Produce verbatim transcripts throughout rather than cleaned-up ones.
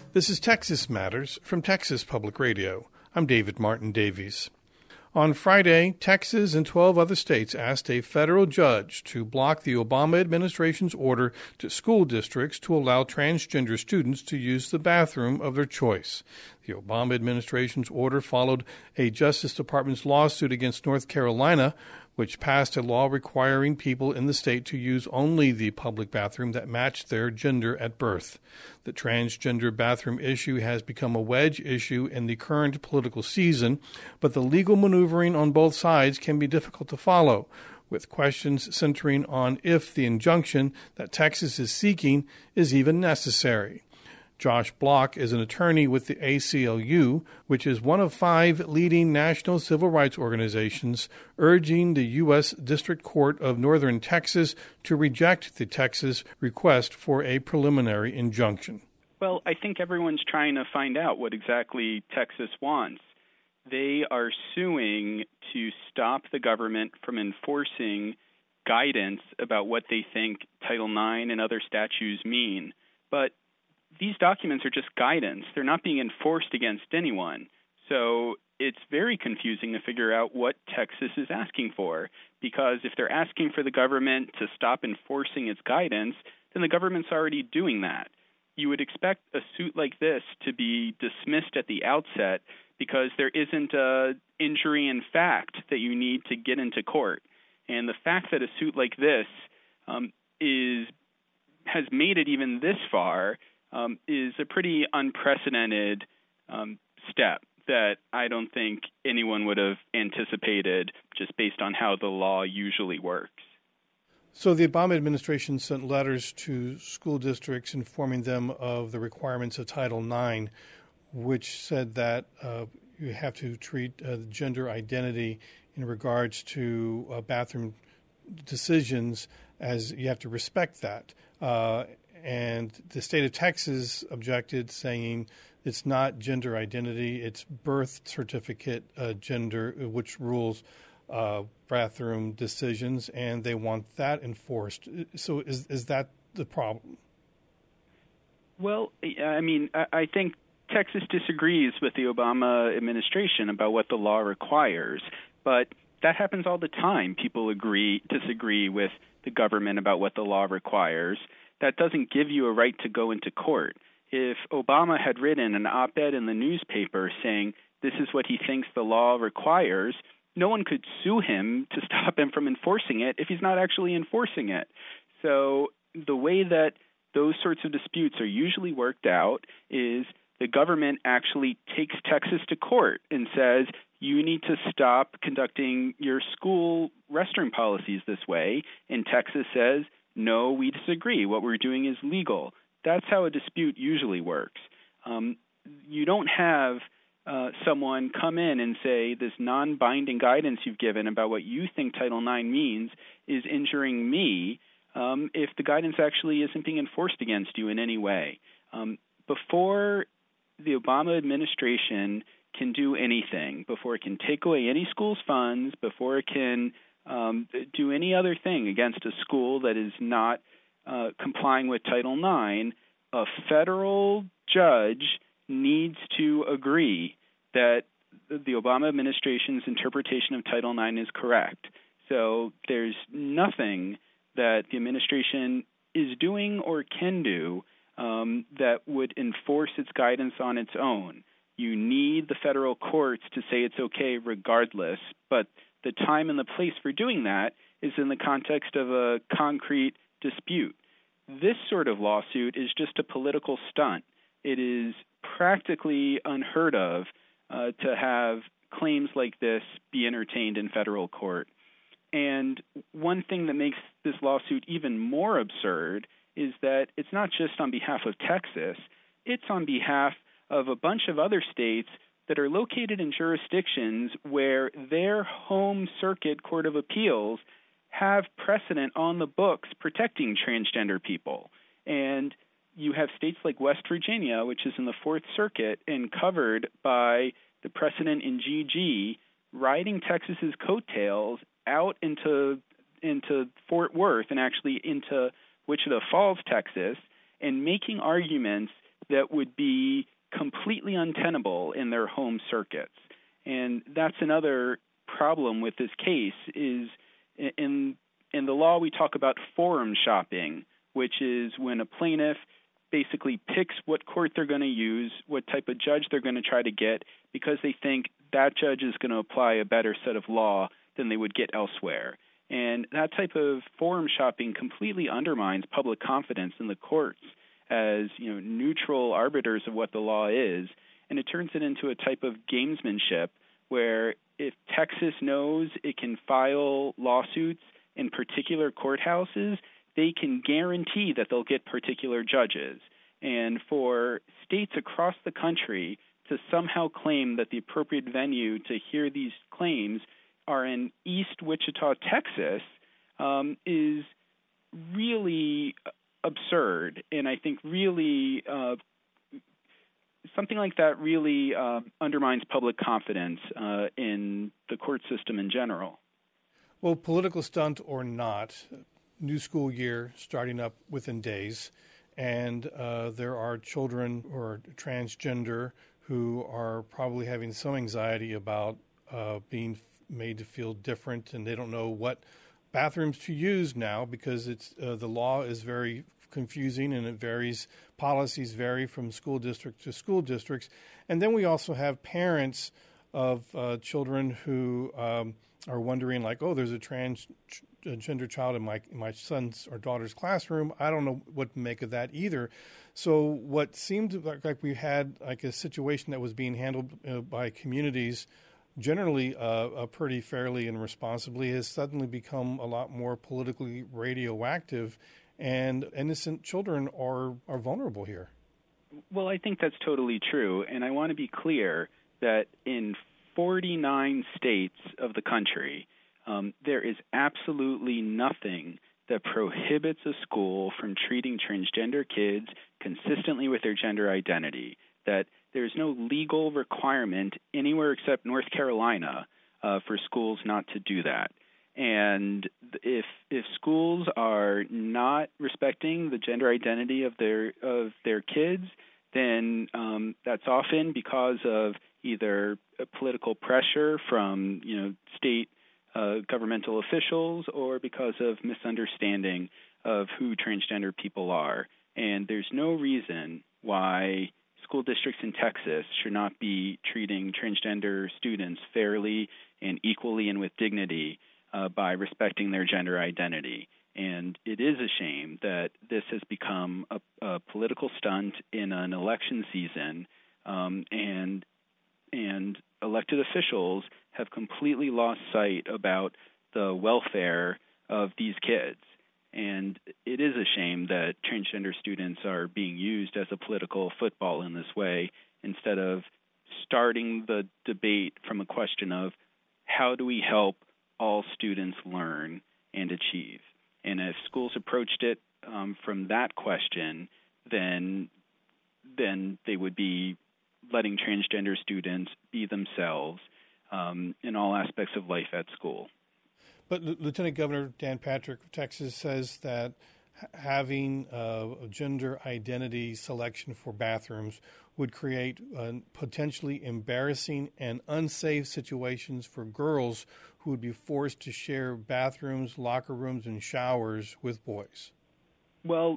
This is Texas Matters from Texas Public Radio. I'm David Martin Davies. On Friday, Texas and twelve other states asked a federal judge to block the Obama administration's order to school districts to allow transgender students to use the bathroom of their choice. The Obama administration's order followed a Justice Department's lawsuit against North Carolina, which passed a law requiring people in the state to use only the public bathroom that matched their gender at birth. The transgender bathroom issue has become a wedge issue in the current political season, but the legal maneuvering on both sides can be difficult to follow, with questions centering on if the injunction that Texas is seeking is even necessary. Josh Block is an attorney with the A C L U, which is one of five leading national civil rights organizations, urging the U S District Court of Northern Texas to reject the Texas request for a preliminary injunction. Well, I think everyone's trying to find out what exactly Texas wants. They are suing to stop the government from enforcing guidance about what they think Title nine and other statutes mean. But these documents are just guidance. They're not being enforced against anyone. So it's very confusing to figure out what Texas is asking for, because if they're asking for the government to stop enforcing its guidance, then the government's already doing that. You would expect a suit like this to be dismissed at the outset because there isn't an injury in fact that you need to get into court. And the fact that a suit like this um, is has made it even this far Um, is a pretty unprecedented um, step that I don't think anyone would have anticipated just based on how the law usually works. So the Obama administration sent letters to school districts informing them of the requirements of Title nine, which said that uh, you have to treat uh, gender identity in regards to uh, bathroom decisions as you have to respect that. Uh, And the state of Texas objected, saying it's not gender identity, it's birth certificate uh, gender, which rules uh, bathroom decisions, and they want that enforced. So is is that the problem? Well, I mean, I think Texas disagrees with the Obama administration about what the law requires, but that happens all the time. People agree, disagree with the government about what the law requires. That doesn't give you a right to go into court. If Obama had written an op-ed in the newspaper saying this is what he thinks the law requires, no one could sue him to stop him from enforcing it if he's not actually enforcing it. So the way that those sorts of disputes are usually worked out is the government actually takes Texas to court and says, you need to stop conducting your school restroom policies this way. And Texas says, no, we disagree. What we're doing is legal. That's how a dispute usually works. Um, you don't have uh, someone come in and say this non-binding guidance you've given about what you think Title nine means is injuring me um, if the guidance actually isn't being enforced against you in any way. Um, before the Obama administration can do anything, before it can take away any school's funds, before it can Um, do any other thing against a school that is not uh, complying with Title nine, a federal judge needs to agree that the Obama administration's interpretation of Title nine is correct. So there's nothing that the administration is doing or can do um, that would enforce its guidance on its own. You need the federal courts to say it's okay regardless, but the time and the place for doing that is in the context of a concrete dispute. This sort of lawsuit is just a political stunt. It is practically unheard of uh, to have claims like this be entertained in federal court. And one thing that makes this lawsuit even more absurd is that it's not just on behalf of Texas, it's on behalf of a bunch of other states that are located in jurisdictions where their home circuit court of appeals have precedent on the books protecting transgender people. And you have states like West Virginia, which is in the Fourth Circuit and covered by the precedent in G G, riding Texas's coattails out into into Fort Worth and actually into Wichita Falls, Texas, and making arguments that would be completely untenable in their home circuits. And that's another problem with this case is in in the law we talk about forum shopping, which is when a plaintiff basically picks what court they're going to use, what type of judge they're going to try to get, because they think that judge is going to apply a better set of law than they would get elsewhere. And that type of forum shopping completely undermines public confidence in the courts as, you know, neutral arbiters of what the law is, and it turns it into a type of gamesmanship where if Texas knows it can file lawsuits in particular courthouses, they can guarantee that they'll get particular judges. And for states across the country to somehow claim that the appropriate venue to hear these claims are in East Wichita, Texas, um, is really absurd, and I think really uh, something like that really uh, undermines public confidence uh, in the court system in general. Well, political stunt or not, new school year starting up within days, and uh, there are children who are transgender who are probably having some anxiety about uh, being made to feel different, and they don't know what bathrooms to use now because it's uh, the law is very confusing and it varies. Policies vary from school district to school districts. And then we also have parents of uh, children who um, are wondering, like, oh, there's a transgender child in my in my son's or daughter's classroom. I don't know what to make of that either. So what seemed like, like we had like a situation that was being handled uh, by communities generally uh, uh, pretty fairly and responsibly has suddenly become a lot more politically radioactive, and innocent children are, are vulnerable here. Well, I think that's totally true, and I want to be clear that in forty-nine states of the country, um, there is absolutely nothing that prohibits a school from treating transgender kids consistently with their gender identity, that there's no legal requirement anywhere except North Carolina uh, for schools not to do that. And if if schools are not respecting the gender identity of their of their kids, then um, that's often because of either political pressure from you know state uh, governmental officials or because of misunderstanding of who transgender people are. And there's no reason why school districts in Texas should not be treating transgender students fairly and equally and with dignity uh, by respecting their gender identity. And it is a shame that this has become a, a political stunt in an election season, um, and and elected officials have completely lost sight about the welfare of these kids. And it is a shame that transgender students are being used as a political football in this way instead of starting the debate from a question of how do we help all students learn and achieve. And if schools approached it um, from that question, then then they would be letting transgender students be themselves um, in all aspects of life at school. But Lieutenant Governor Dan Patrick of Texas says that having uh, a gender identity selection for bathrooms would create uh, potentially embarrassing and unsafe situations for girls who would be forced to share bathrooms, locker rooms, and showers with boys. Well,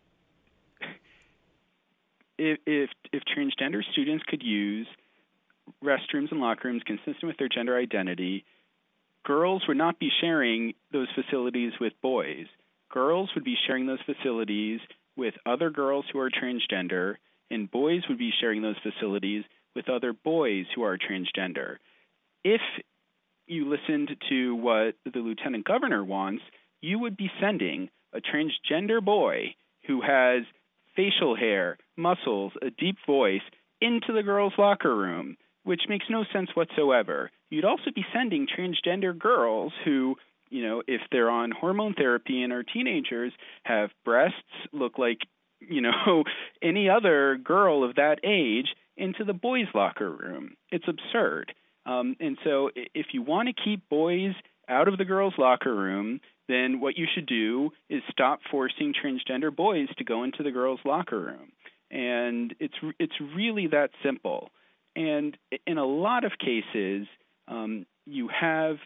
if if, if transgender students could use restrooms and locker rooms consistent with their gender identity, girls would not be sharing those facilities with boys. Girls would be sharing those facilities with other girls who are transgender, and boys would be sharing those facilities with other boys who are transgender. If you listened to what the lieutenant governor wants, you would be sending a transgender boy who has facial hair, muscles, a deep voice into the girls' locker room, which makes no sense whatsoever. You'd also be sending transgender girls who, you know, if they're on hormone therapy and are teenagers, have breasts, look like, you know, any other girl of that age into the boys' locker room. It's absurd. Um, and so if you want to keep boys out of the girls' locker room, then what you should do is stop forcing transgender boys to go into the girls' locker room. And it's it's really that simple. And in a lot of cases, um, you have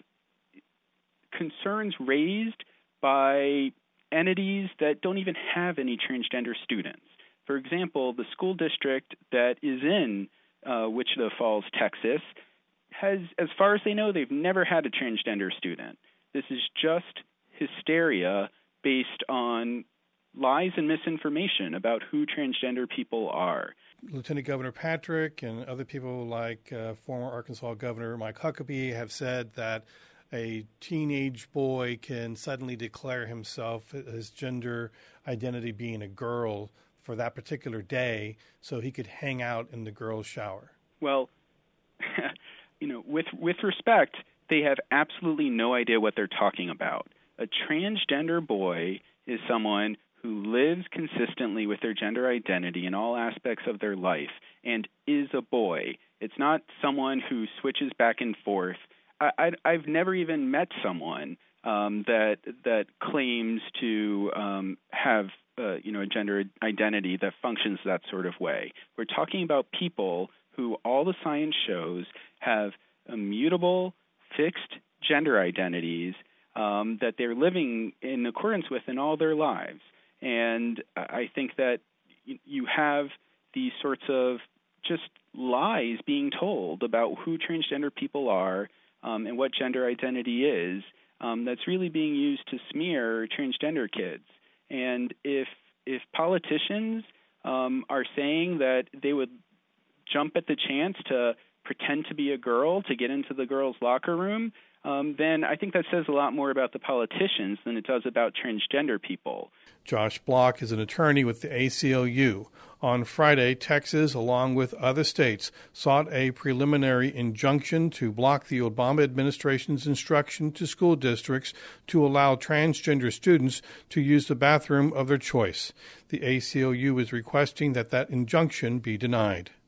concerns raised by entities that don't even have any transgender students. For example, the school district that is in uh, Wichita Falls, Texas, has, as far as they know, they've never had a transgender student. This is just hysteria based on lies and misinformation about who transgender people are. Lieutenant Governor Patrick and other people like uh, former Arkansas Governor Mike Huckabee have said that a teenage boy can suddenly declare himself, his gender identity being a girl for that particular day, so he could hang out in the girls' shower. Well, you know, with with respect, they have absolutely no idea what they're talking about. A transgender boy is someone who lives consistently with their gender identity in all aspects of their life and is a boy. It's not someone who switches back and forth. I, I, I've never even met someone um, that that claims to um, have uh, you know a gender identity that functions that sort of way. We're talking about people who all the science shows have immutable, fixed gender identities um, that they're living in accordance with in all their lives. And I think that you have these sorts of just lies being told about who transgender people are um, and what gender identity is um, that's really being used to smear transgender kids. And if if politicians um, are saying that they would jump at the chance to pretend to be a girl to get into the girls' locker room, Um, then I think that says a lot more about the politicians than it does about transgender people. Josh Block is an attorney with the A C L U. On Friday, Texas, along with other states, sought a preliminary injunction to block the Obama administration's instruction to school districts to allow transgender students to use the bathroom of their choice. The A C L U is requesting that that injunction be denied.